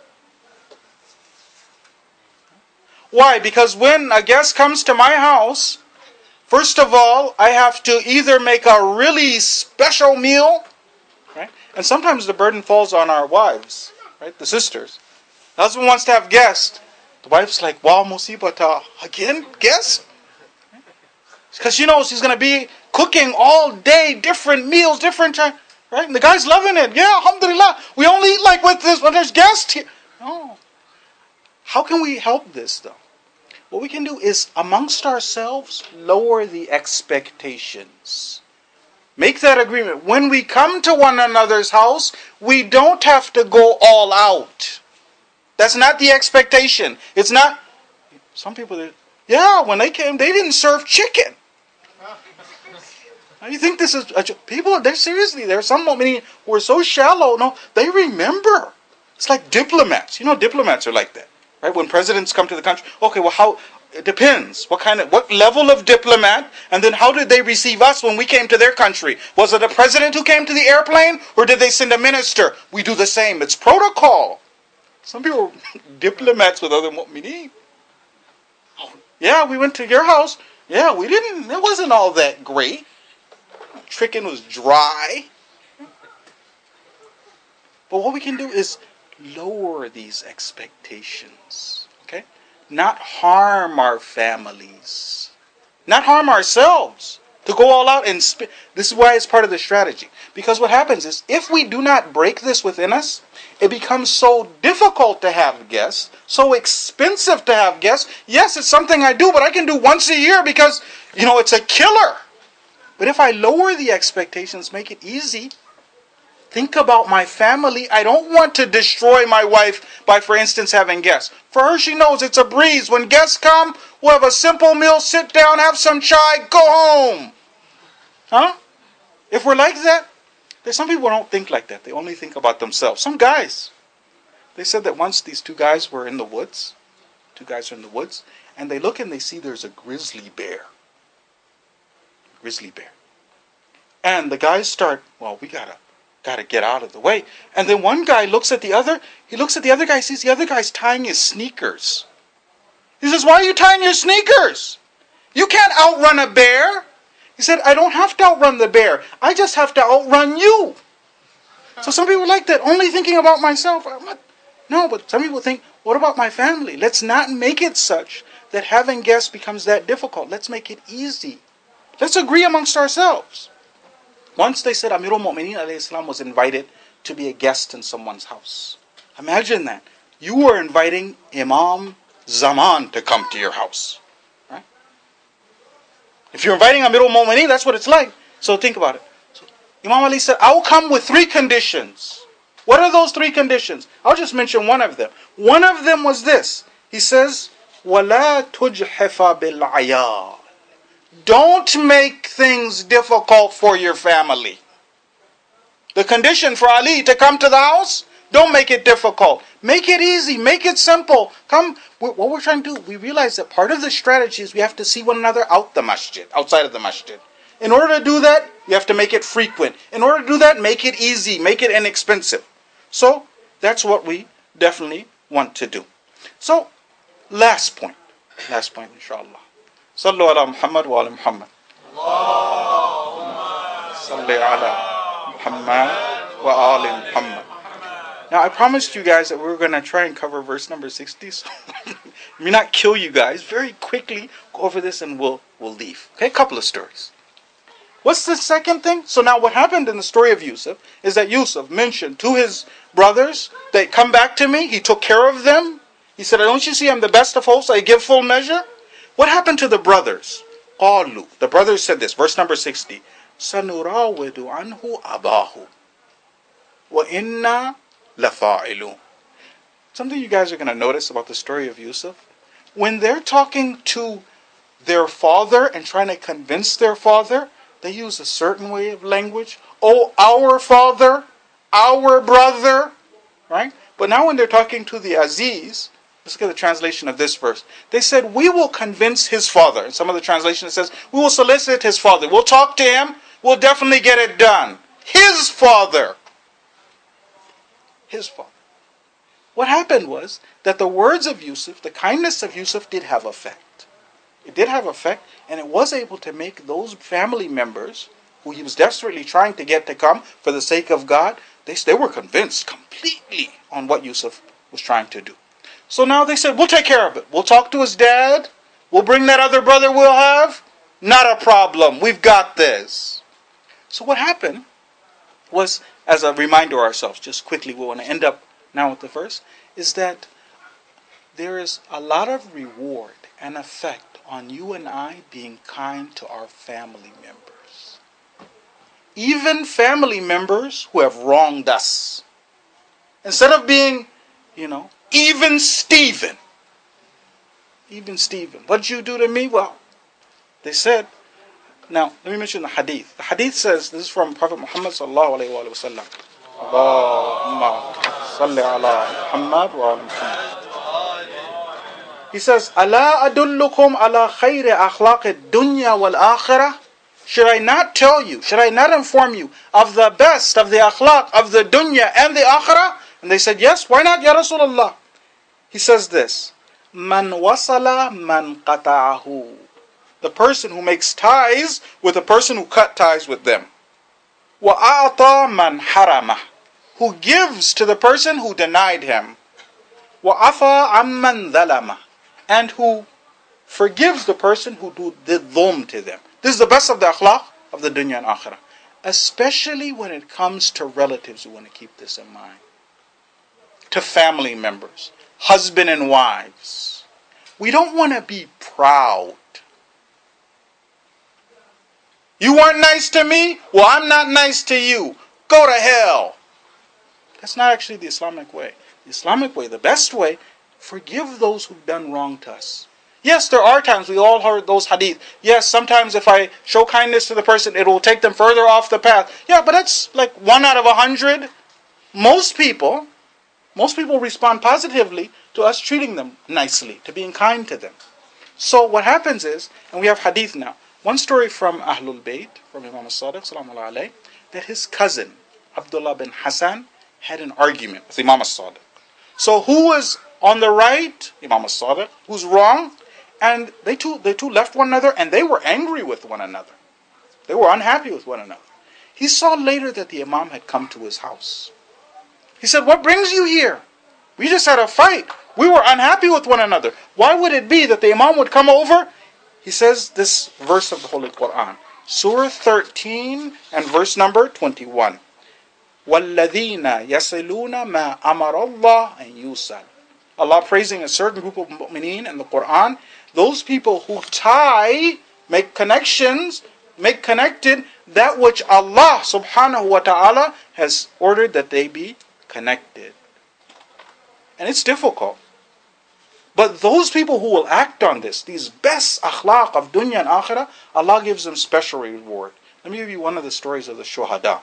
Why? Because when a guest comes to my house, first of all, I have to either make a really special meal, right? And sometimes the burden falls on our wives, right? The sisters. The husband wants to have guests. The wife's like, wow, musibata, again, guests? Because she knows he's going to be cooking all day, different meals, different time, right? And the guy's loving it. Yeah, alhamdulillah. We only eat like with this when there's guests here. No. How can we help this, though? What we can do is, amongst ourselves, lower the expectations. Make that agreement. When we come to one another's house, we don't have to go all out. That's not the expectation. It's not... Some people, yeah, when they came, they didn't serve chicken. Now, you think this is... People, they're seriously, there are some many who are so shallow. No, they remember. It's like diplomats. You know, diplomats are like that. Right? When presidents come to the country, okay, well, how... It depends. What level of diplomat, and then how did they receive us when we came to their country? Was it a president who came to the airplane, or did they send a minister? We do the same. It's protocol. Some people are diplomats with other mu'mineen. Oh, yeah, we went to your house. Yeah, it wasn't all that great. Chicken was dry. But what we can do is lower these expectations. Okay? Not harm our families. Not harm ourselves. To go all out and this is why it's part of the strategy. Because what happens is, if we do not break this within us, it becomes so difficult to have guests, so expensive to have guests. Yes, it's something I do, but I can do once a year because, it's a killer. But if I lower the expectations, make it easy, think about my family. I don't want to destroy my wife by, for instance, having guests. For her, she knows it's a breeze. When guests come, we'll have a simple meal, sit down, have some chai, go home. Huh? If we're like that, there's some people who don't think like that. They only think about themselves. Some guys, they said that once these two guys were in the woods, and they look and they see there's a grizzly bear. And the guys start, well, we gotta get out of the way. And then one guy looks at the other guy, sees the other guy's tying his sneakers. He says, why are you tying your sneakers? You can't outrun a bear. He said, I don't have to outrun the bear. I just have to outrun you. So some people like that, only thinking about myself. No, but some people think, what about my family? Let's not make it such that having guests becomes that difficult. Let's make it easy. Let's agree amongst ourselves. Once they said Amirul Mu'mineen alayhi salam was invited to be a guest in someone's house. Imagine that. You were inviting Imam Zaman to come to your house. Right? If you're inviting Amirul Mu'mineen, that's what it's like. So think about it. So Imam Ali said, I'll come with 3 conditions. What are those 3 conditions? I'll just mention one of them. One of them was this. He says, وَلَا تُجْحِفَ بِالْعَيَالِ. Don't make things difficult for your family. The condition for Ali to come to the house, don't make it difficult. Make it easy. Make it simple. Come. What we're trying to do, we realize that part of the strategy is we have to see one another outside of the masjid. In order to do that, you have to make it frequent. In order to do that, make it easy. Make it inexpensive. So, that's what we definitely want to do. So, last point, inshallah. Sallu ala Muhammad wa ala Muhammad. Allahumma salli ala Muhammad wa ala Muhammad. Now, I promised you guys that we were going to try and cover verse number 60. So, let me not kill you guys. Very quickly, go over this and we'll leave. Okay, a couple of stories. What's the second thing? So now what happened in the story of Yusuf is that Yusuf mentioned to his brothers, they come back to me. He took care of them. He said, don't you see I'm the best of hosts? I give full measure. What happened to the brothers? قَالُوا. The brothers said this, verse number 60. سَنُرَاوِدُ عَنْهُ أَبَاهُ وَإِنَّا لَفَاعِلُونَ. Something you guys are going to notice about the story of Yusuf. When they're talking to their father and trying to convince their father, they use a certain way of language. Oh, our father, our brother, right? But now when they're talking to the Aziz, let's get the translation of this verse. They said, we will convince his father. In some of the translations it says, we will solicit his father. We'll talk to him. We'll definitely get it done. His father. His father. What happened was that the words of Yusuf, the kindness of Yusuf did have effect. It did have effect, and it was able to make those family members who he was desperately trying to get to come for the sake of God, they were convinced completely on what Yusuf was trying to do. So now they said, we'll take care of it. We'll talk to his dad. We'll bring that other brother we'll have. Not a problem. We've got this. So what happened was, as a reminder to ourselves, just quickly, we want to end up now with the verse, is that there is a lot of reward and effect on you and I being kind to our family members. Even family members who have wronged us. Instead of being, even Stephen. What'd you do to me? Well, they said, now, let me mention the hadith. The hadith says, this is from Prophet Muhammad sallallahu alayhi wa sallam. Allahumma salli ala Muhammad wa ala Muhammad. He says, Ala adullukum ala khayri akhlaq dunya wal akhirah. Should I not tell you, should I not inform you of the best of the akhlaq of the dunya and the akhirah? And they said, yes, why not, Ya Rasulullah? He says this, Man wasala man qata'ahu. The person who makes ties with the person who cut ties with them. Wa a'ta man harama. Who gives to the person who denied him. Wa afa amman dhalama. And who forgives the person who did dhulm to them. This is the best of the akhlaq of the dunya and akhirah. Especially when it comes to relatives, we want to keep this in mind. To family members, husband and wives. We don't want to be proud. You weren't nice to me? Well, I'm not nice to you. Go to hell. That's not actually the Islamic way. The Islamic way, the best way, forgive those who've done wrong to us. Yes, there are times, we all heard those hadith. Yes, sometimes if I show kindness to the person, it will take them further off the path. Yeah, but that's like 1 out of 100. Most people respond positively to us treating them nicely, to being kind to them. So what happens is, and we have hadith now, one story from Ahlul Bayt, from Imam al-Sadiq, salamu alayhi, that his cousin, Abdullah bin Hassan, had an argument with Imam al-Sadiq. So who was on the right? Imam al-Sadiq. Who's wrong? And they two left one another, and they were angry with one another. They were unhappy with one another. He saw later that the Imam had come to his house. He said, "What brings you here? We just had a fight. We were unhappy with one another. Why would it be that the Imam would come over?" He says this verse of the Holy Quran, Surah 13 and verse number 21. وَالَّذِينَ يَصِلُونَ مَا أَمَرَ اللَّهُ أَن يُوصَلَ. Allah praising a certain group of mu'mineen in the Quran, those people who make connections, make connected that which Allah subhanahu wa ta'ala has ordered that they be connected. And it's difficult. But those people who will act on this, these best akhlaq of dunya and akhirah, Allah gives them special reward. Let me give you one of the stories of the shuhada.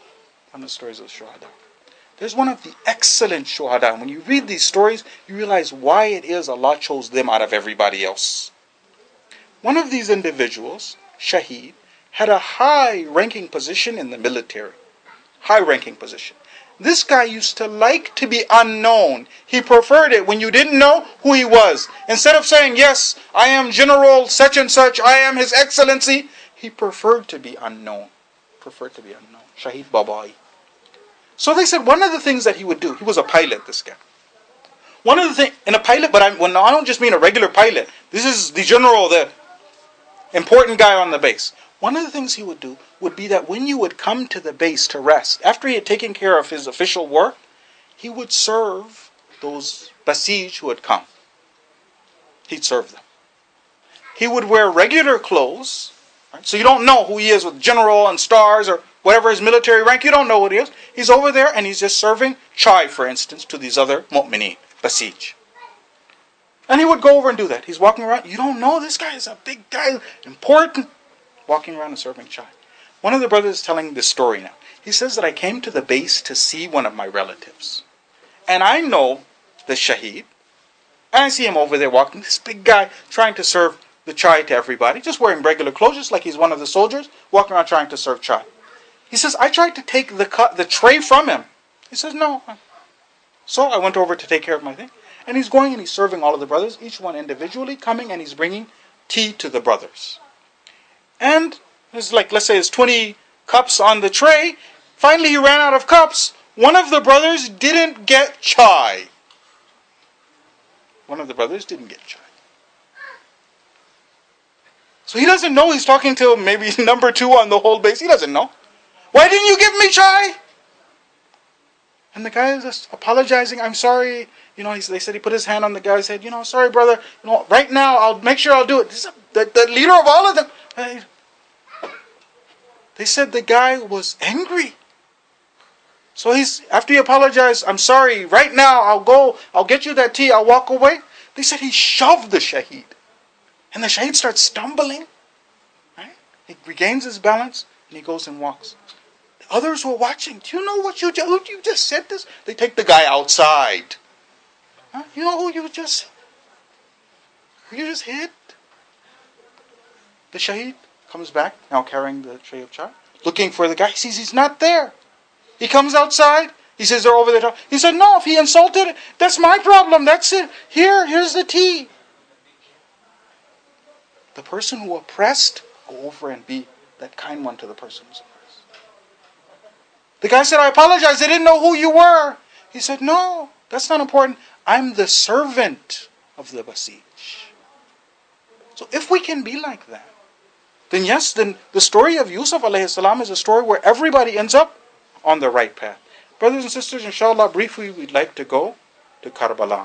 There's one of the excellent shuhada. When you read these stories, you realize why it is Allah chose them out of everybody else. One of these individuals, Shaheed, had a high-ranking position in the military. High-ranking position. This guy used to like to be unknown. He preferred it when you didn't know who he was. Instead of saying, "Yes, I am General such and such, I am His Excellency," he preferred to be unknown. Shaheed Babai. So they said one of the things that he would do, he was a pilot, this guy. One of the things, in a pilot, but I don't just mean a regular pilot. This is the general, the important guy on the base. One of the things he would do would be that when you would come to the base to rest, after he had taken care of his official work, he would serve those Basij who had come. He'd serve them. He would wear regular clothes, right? So you don't know who he is with general and stars or whatever his military rank, you don't know what he is. He's over there and he's just serving chai, for instance, to these other mu'mineen, Basij. And he would go over and do that. He's walking around. You don't know, this guy is a big guy, important. Walking around and serving chai. One of the brothers is telling this story now. He says that I came to the base to see one of my relatives. And I know the Shaheed. And I see him over there walking, this big guy trying to serve the chai to everybody. Just wearing regular clothes, just like he's one of the soldiers, walking around trying to serve chai. He says, I tried to take the tray from him. He says, no. So I went over to take care of my thing. And he's going and he's serving all of the brothers, each one individually, coming and he's bringing tea to the brothers. And there's like, let's say there's 20 cups on the tray. Finally he ran out of cups. One of the brothers didn't get chai. So he doesn't know he's talking to maybe number 2 on the whole base. He doesn't know. Why didn't you give me chai? And the guy is just apologizing. I'm sorry. They said he put his hand on the guy's head. Sorry, brother. Right now, I'll make sure I'll do it. This is the leader of all of them. They said the guy was angry. So after he apologized, I'm sorry. Right now, I'll get you that tea. I'll walk away. They said he shoved the Shaheed. And the Shaheed starts stumbling. Right? He regains his balance and he goes and walks. Others were watching. Do you know what you just said this? They take the guy outside. Huh? You know who you just hit? The Shaheed comes back, now carrying the tray of chai, looking for the guy. He sees he's not there. He comes outside. He says they're over there. He said, no, if he insulted, that's my problem. That's it. Here's the tea. The person who oppressed, go over and be that kind one to the person who's oppressed. The guy said, I apologize. I didn't know who you were. He said, no, that's not important. I'm the servant of the Basij. So if we can be like that, then yes, then the story of Yusuf alayhi salam is a story where everybody ends up on the right path. Brothers and sisters, inshallah, briefly we'd like to go to Karbala.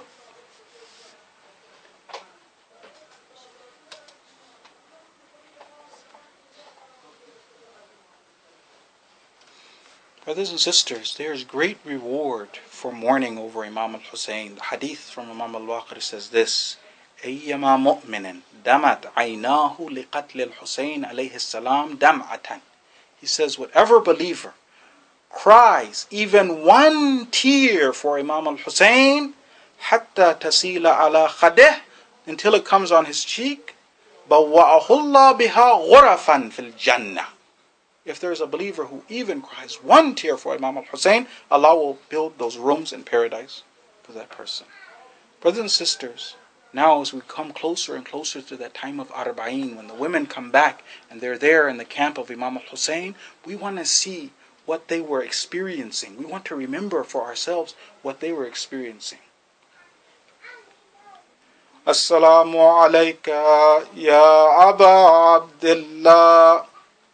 Brothers and sisters, there is great reward for mourning over Imam al-Hussein. The hadith from Imam al-Waqir says this: أيما مؤمن دمت عيناه لقتل الحسين عليه السلام دمعة. He says, whatever believer cries even one tear for Imam al-Hussein, حتى تسيل على خده, until it comes on his cheek, بوأه الله بها غرفا في الجنة. If there is a believer who even cries one tear for Imam al-Hussein, Allah will build those rooms in paradise for that person. Brothers and sisters, now as we come closer and closer to that time of Arba'een, when the women come back and they're there in the camp of Imam al-Hussein, we want to see what they were experiencing. We want to remember for ourselves what they were experiencing. Assalamu alayka ya Aba Abdullah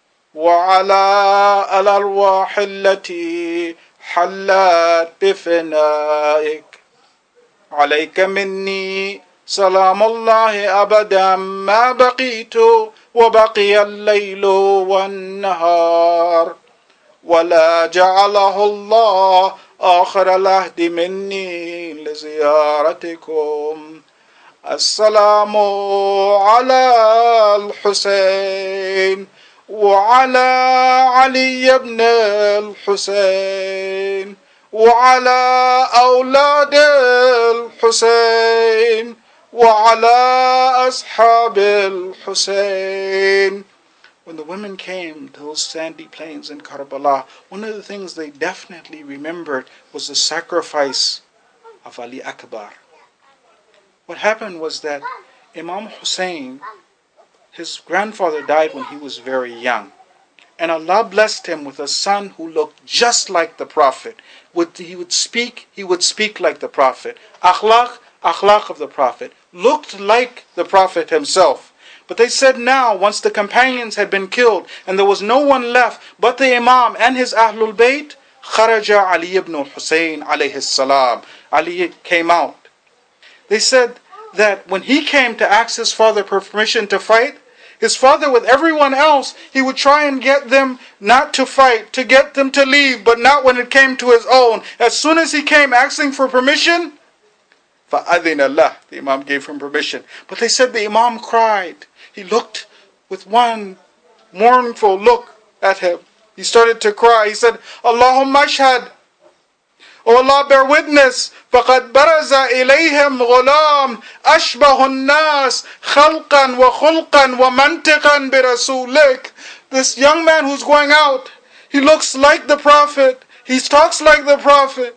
وعلى الأرواح التي حلت بفنائك عليك مني سلام الله أبدا ما بقيت وبقي الليل والنهار ولا جعله الله آخر العهد مني لزيارتكم السلام على الحسين وعلى علي بن الحسين وعلى أولاد الحسين وعلى أصحاب الحسين. When the women came to those sandy plains in Karbala, one of the things they definitely remembered was the sacrifice of Ali Akbar. What happened was that Imam Hussein, his grandfather died when he was very young. And Allah blessed him with a son who looked just like the Prophet. He would speak like the Prophet. Akhlaq of the Prophet. Looked like the Prophet himself. But they said now, once the companions had been killed, and there was no one left but the Imam and his Ahlul Bayt, Kharaja Ali ibn Hussein alayhi salam. Ali came out. They said that when he came to ask his father for permission to fight, his father, with everyone else, he would try and get them not to fight, to get them to leave, but not when it came to his own. As soon as he came asking for permission, فَأَذِنَ اللَّهِ, the Imam gave him permission. But they said the Imam cried. He looked with one mournful look at him. He started to cry. He said, Allahumma ashhad, O Allah, bear witness, فَقَدْ بَرَزَ إِلَيْهِمْ غُلَامٌ أَشْبَهُ النَّاسِ خَلْقًا وَخُلْقًا وَمَنْتِقًا بِرَسُولِكَ. This young man who's going out, he looks like the Prophet, he talks like the Prophet.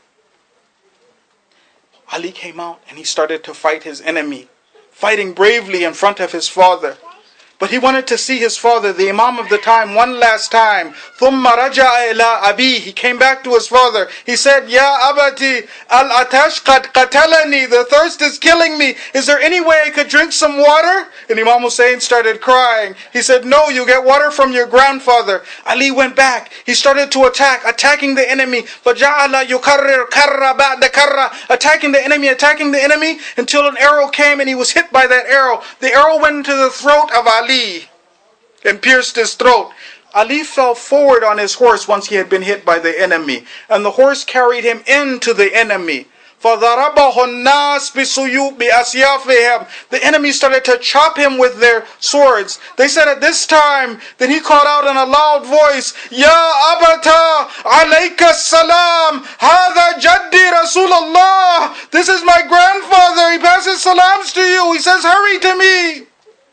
Ali came out and he started to fight his enemy, fighting bravely in front of his father. But he wanted to see his father, the Imam of the time, one last time. ثُمَّ رَجَعَ إِلَىٰ أَبِيهِ. He came back to his father. He said, Ya abati, al-atash qad qatalani. The thirst is killing me. Is there any way I could drink some water? And Imam Hussein started crying. He said, no, you get water from your grandfather. Ali went back. He started to attacking the enemy. فَجَعَلَ يُكَرِّرْ كَرَّ بَعْدَ كَرَّ. Attacking the enemy, until an arrow came and he was hit by that arrow. The arrow went into the throat of Ali and pierced his throat. Ali fell forward on his horse once he had been hit by the enemy, and the horse carried him into the enemy. فَضَرَبَهُ النَّاسِ بِأَسْيَافِهِمْ. The enemy started to chop him with their swords. They said at this time, then he called out in a loud voice, Ya abata, alayka salam, hadha jaddi Rasulullah. This is my grandfather, he passes salams to you. He says, hurry to me.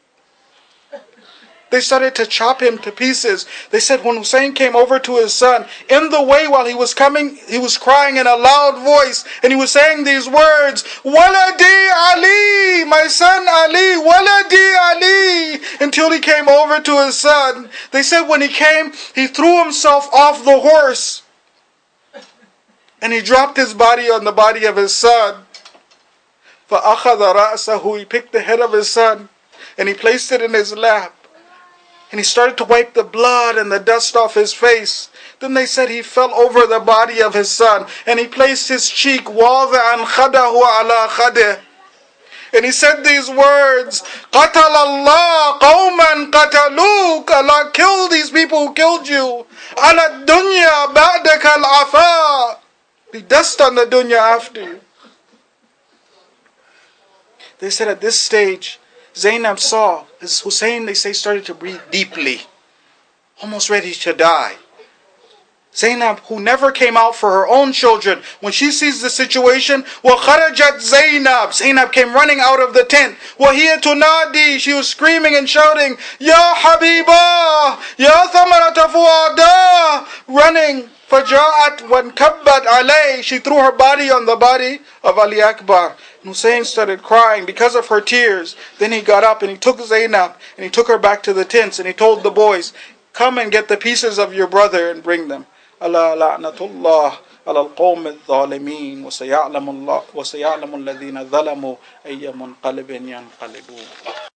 They started to chop him to pieces. They said when Hussein came over to his son, in the way while he was coming, he was crying in a loud voice, and he was saying these words, Waladi Ali, my son Ali, Waladi Ali, until he came over to his son. They said when he came, he threw himself off the horse, and he dropped his body on the body of his son. فَأَخَذَ رَأْسَهُ. He picked the head of his son, and he placed it in his lap. And he started to wipe the blood and the dust off his face. Then they said he fell over the body of his son, and he placed his cheek وَاضِعًا خَدَهُ عَلَى خَدِهِ. And he said these words, قَتَلَ اللَّهُ قَوْمًا قَتَلُوكَ, Allah killed these people who killed you. عَلَى الدُّنْيَا بَعْدَكَ الْعَفَاء, be dust on the dunya after you. They said at this stage, Zainab saw, as Hussein, they say, started to breathe deeply, almost ready to die. Zainab, who never came out for her own children, when she sees the situation, وَخَرَجَتْ Zainab, Zainab came running out of the tent. وَهِيَ تُنَادِي, she was screaming and shouting, Ya Habiba, Ya Thamarat Fuada, running. فَجَاءَتْ وَانْكَبَّتْ عَلَيْهِ, she threw her body on the body of Ali Akbar. And Hussein started crying because of her tears. Then he got up and he took Zainab and he took her back to the tents and he told the boys, come and get the pieces of your brother and bring them. ألا لعنة الله على القوم الظالمين وسيعلم الذين ظلموا أي منقلب ينقلبون.